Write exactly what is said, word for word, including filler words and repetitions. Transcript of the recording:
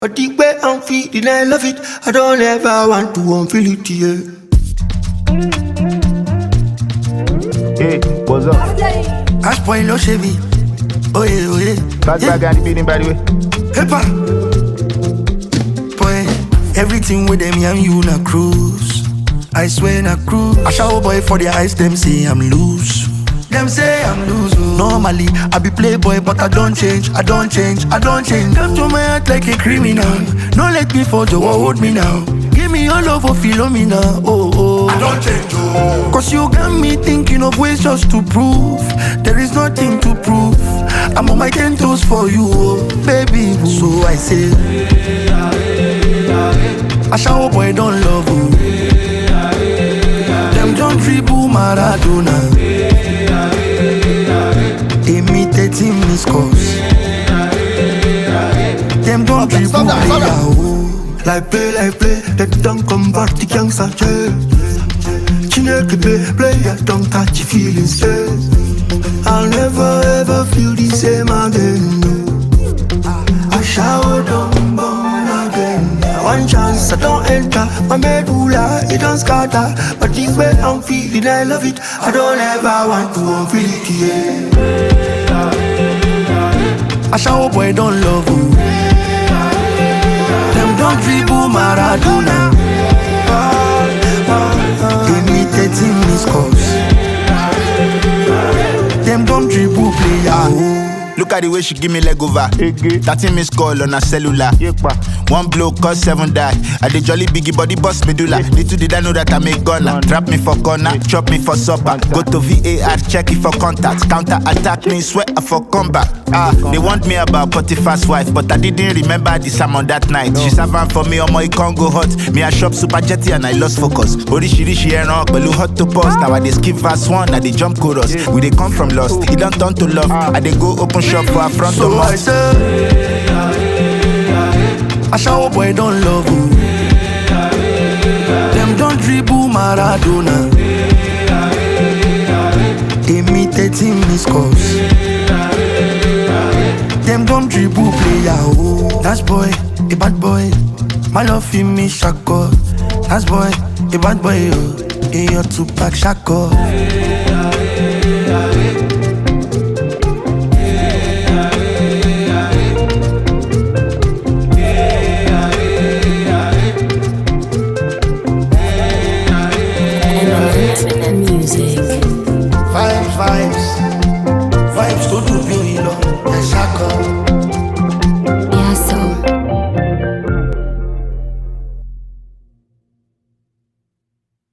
But the way I'm feeling, I love it. I don't ever want to unfeel it, yeah. Hey, what's up? Ash boy no Chevy. Oh yeah, oh yeah. Fast back and the beating by the way. Hippa. Boy, everything with them, I'm you na cruise. I swear na cruise. I shower boy for the eyes, them say I'm loose. Them say I'm loose. Oh. Normally, I be playboy, but I don't change, I don't change, I don't change. Come to my heart like a criminal. No let me fall, Joe, hold me now. Give me your love for Philomena, oh oh. I don't change, oh. Cause you got me thinking of ways just to prove there is nothing to prove. I'm on my ten toes for you, oh, baby. So I say, I shower boy don't love you. Them don't dribble Maradona. Imitating mis cause. Them don't dribble Maradona. Like play, like play, that don't convert the gangster jail. Chineke play, play, I don't catch your feelings, yeah. I'll never ever feel the same again, no. I shower down, born again. One chance, I don't enter, my medulla, it don't scatter. But the way I'm feeling, I love it. I don't ever want to unfeel it, yeah. I shower boy don't love you. Them don't dribble Maradona. Imitating mis cause. Them don't dribble player. Look at the way she give me leg over. thirteen missed call on her cellular. One blow cause seven die. I the jolly biggie body boss medulla. Little did I know that I make gunner. Trap me for corner, chop me for supper. Go to V A R, check it for contacts. Counter attack me, sweat for combat. Ah, they want me about Potiphar's wife, but I didn't remember the sermon that night. She servant for me, on my can't go hot. Me I shop super jetty and I lost focus. Orishi she ain't rock, but hot to pause. Now I they skip verse one, I they jump chorus. We they come from lost, it don't turn to love. I they go open shop for a front so of I say, I shower boy don't love you. Them don't dribble Maradona. Imitating mis cause. Them don't dribble player, oh. That's boy, a bad boy. My love in me shako. That's boy, a bad boy, oh. In your two pack shako.